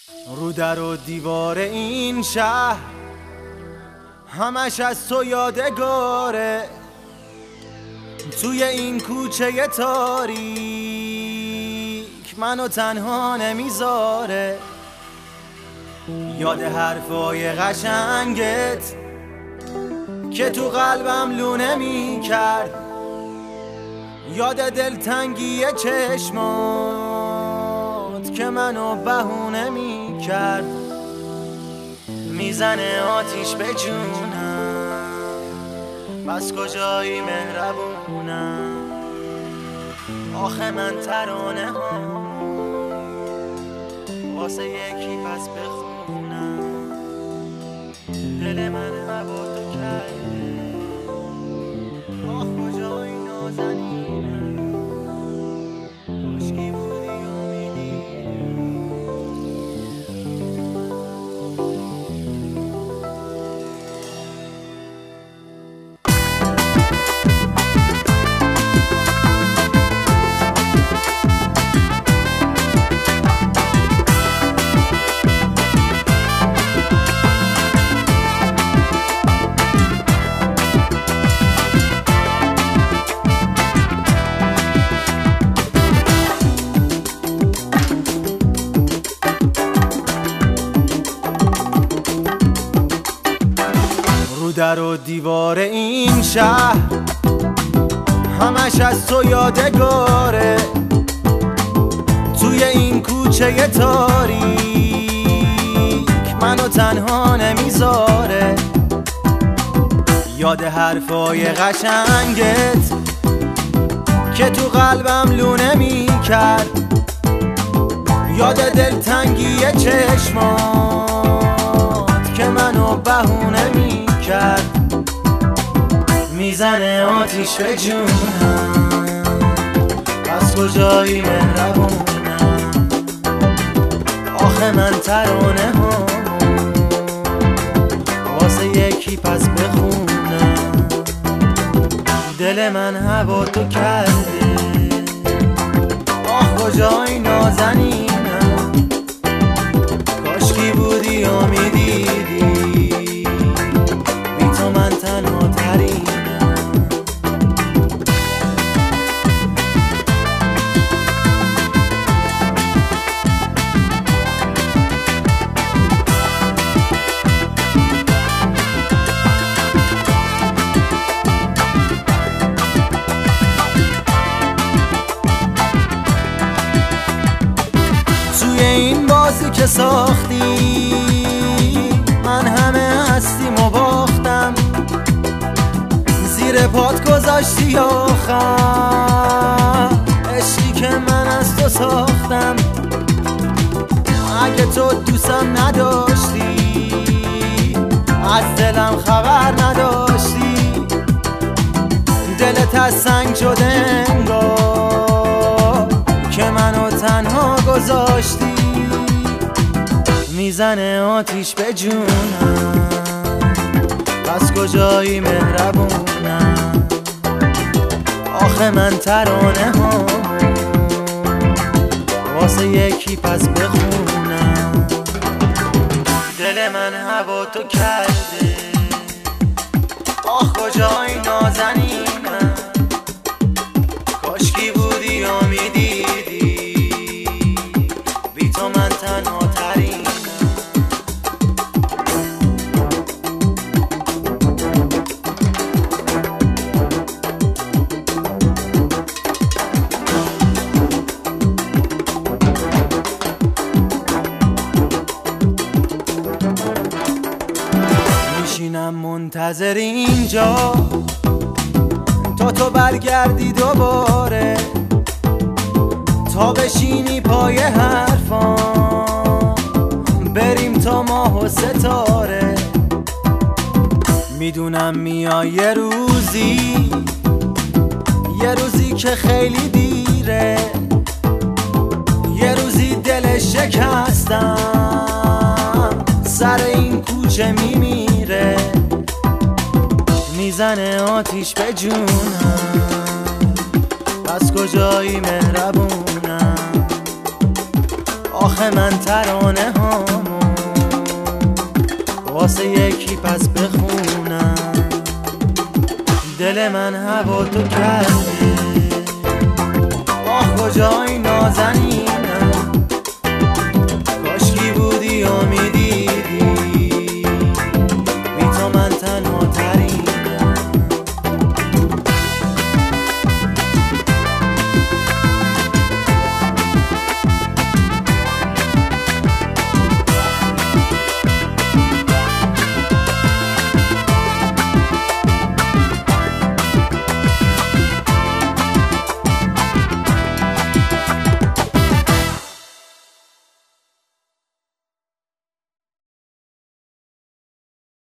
رو در و دیوار این شهر همش از تو یادگاره، توی این کوچه تاریک منو تنها نمیذاره. یاد حرفای قشنگت که تو قلبم لونه میکرد، یاد دلتنگی چشمات که منو بهونه میکرد. میزنه آتیش به جونم، بس کجایی مهربونم. آخه من ترانه ها واسه یکی پس بخونم. دل من هوا تو کرده، آخ کجایی نازنینم. کاشکی بودی امیدی. در و دیوار این شهر همش از تو یادگاره، توی این کوچه تاریک منو تنها نمیذاره. یاد حرفای قشنگت که تو قلبم لونه میکرد، یاد دلتنگی چشمات که منو بهونه میکرد. میزنه آتیش به جونم، بس کجایی مهربونم. آخه من ترانه ها واسه یکی پس بخونم. دل من هوا تو کرده، آخ کجایی نازنینم. کاشکی بودی و میدیدی، بی تو من تنها ترینم. توی این بازی که ساختی من همه هستیم و باختم، زیر پات گذاشتی آخر عشقی که من از تو ساختم. اگه تو دوستم نداشتی، از دلم خبر نداشتی، دلت از سنگ شده انگار که منو تنها گذاشتی. میزنه آتیش به جونم، بس کجایی مهربونم. آخه من ترانه ها واسه یکی پس بخونم. دل من هوا تو کرده، آخ کجایی نازنینم. کاشکی بودی و میدیدی، بی تو من تنها ترینم. میشینم منتظر اینجا تا تو برگردی دوباره، تا بشینی پای حرفام بریم تا ماه و ستاره. میدونم میای یه روزی که خیلی دیره، یه روزی دل شکستم سر این کوچه میمیره. میزنه آتیش به جونم، پس کجایی مهربونم. آخه من ترانه هامو واسه یکی پس بخونم. دل من هوا تو کردی، آه کجایی نازنی